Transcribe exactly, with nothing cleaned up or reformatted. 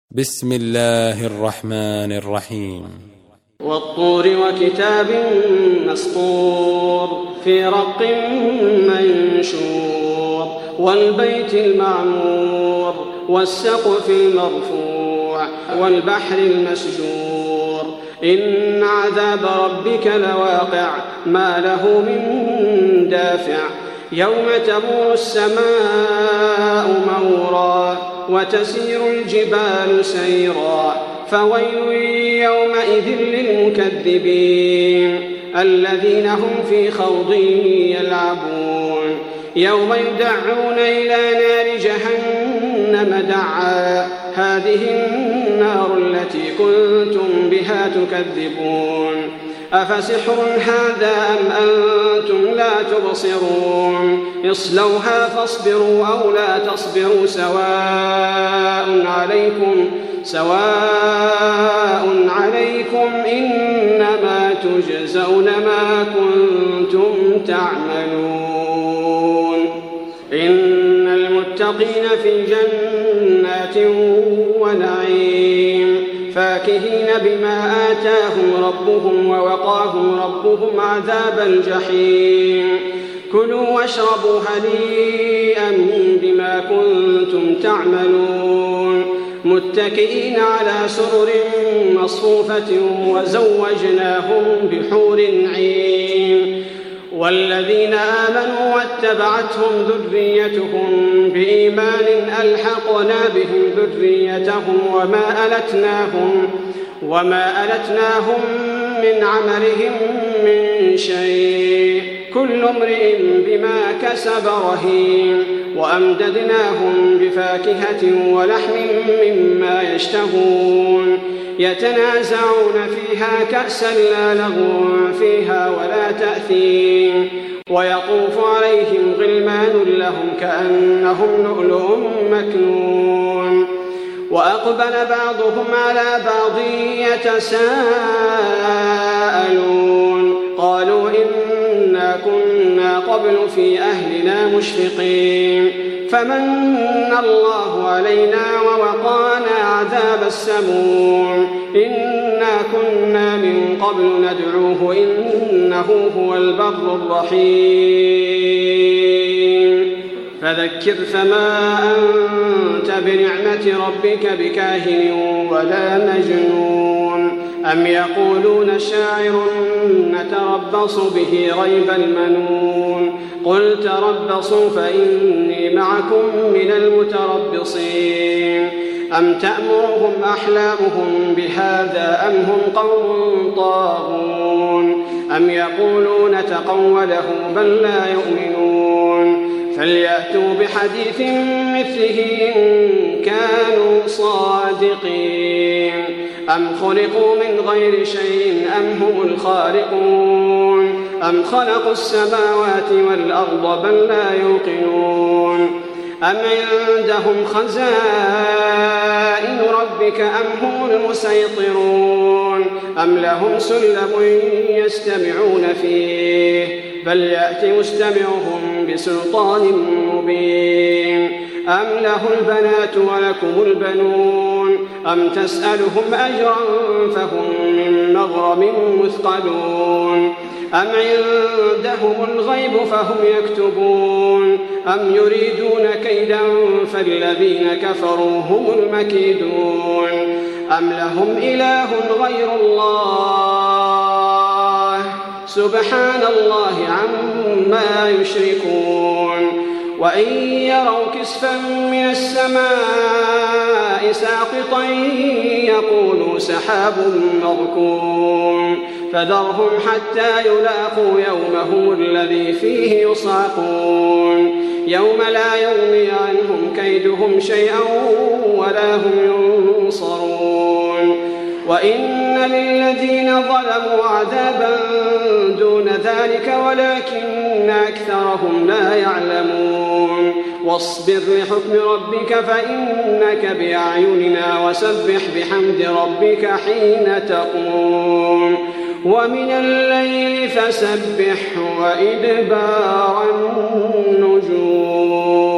بسم الله الرحمن الرحيم. والطور وكتاب مسطور في رق منشور والبيت المعمور والسقف المرفوع والبحر المسجور إن عذاب ربك لواقع ما له من دافع يوم تمور السماء مورا وتسير الجبال سيرا فويل يومئذ للمكذبين الذين هم في خوض يلعبون يوم يدعون إلى نار جهنم دعا هذه النار التي كنتم بها تكذبون أفسحر هذا أم أنتم لا تبصرون اصلوها فاصبروا أو لا تصبروا سواء عليكم سواء عليكم إنما تجزون ما كنتم تعملون إن المتقين في جنات ونعيم فاكهين بما آتاهم ربهم ووقاهم ربهم عذاب الجحيم كلوا واشربوا هنيئا بما كنتم تعملون متكئين على سرر مصفوفة وزوجناهم بحور عين والذين آمنوا واتبعتهم ذريتهم بإيمان ألحقنا بهم ذريتهم وما ألتناهم وما ألتناهم من عملهم من شيء كل امرئ بما كسب رهين وأمددناهم بفاكهة ولحم مما يشتهون يتنازعون فيها كأسا لا لغو فيها ولا تأثيم ويطوف عليهم غلمان لهم كأنهم لؤلؤ مكنون وأقبل بعضهم على بعض يتساءلون قالوا إنا كنا قبل في أهلنا مشفقين فمن الله علينا ووقانا عذاب السموم إنا كنا من قبل ندعوه إنه هو البر الرحيم فذكر فما أنت بنعمة ربك بكاهن ولا مجنون أم يقولون شاعر نتربص به ريب المنون قل تربصوا فإني معكم من المتربصين أم تأمرهم أحلامهم بهذا أم هم قوم طاغون أم يقولون تقوله بل لا يؤمنون فليأتوا بحديث مثله إن كانوا صادقين أم خلقوا من غير شيء أم هم الخالقون أم خلقوا السماوات والأرض بل لا يوقنون أم عندهم خزائن ربك أم هم المسيطرون أم لهم سلم يستمعون فيه بل يأتي مستمعهم بسلطان مبين أم له البنات ولكم البنون أم تسألهم أجرا فهم من مغرم مثقلون أم عندهم الغيب فهم يكتبون أم يريدون كيدا فالذين كفروا هم المكيدون أم لهم إله غير الله سبحان الله عما يشركون وإن يروا كسفا من السماء ساقطا يقولوا سحاب مركوم فذرهم حتى يلاقوا يومهم الذي فيه يصعقون يوم لا يغني عنهم كيدهم شيئا ولا هم ينصرون وإن للذين ظلموا عذابا دون ذلك ولكن أكثرهم لا يعلمون واصبر لحكم ربك فإنك بأعيننا وسبح بحمد ربك حين تقوم ومن الليل فسبحه وإدبار النجوم.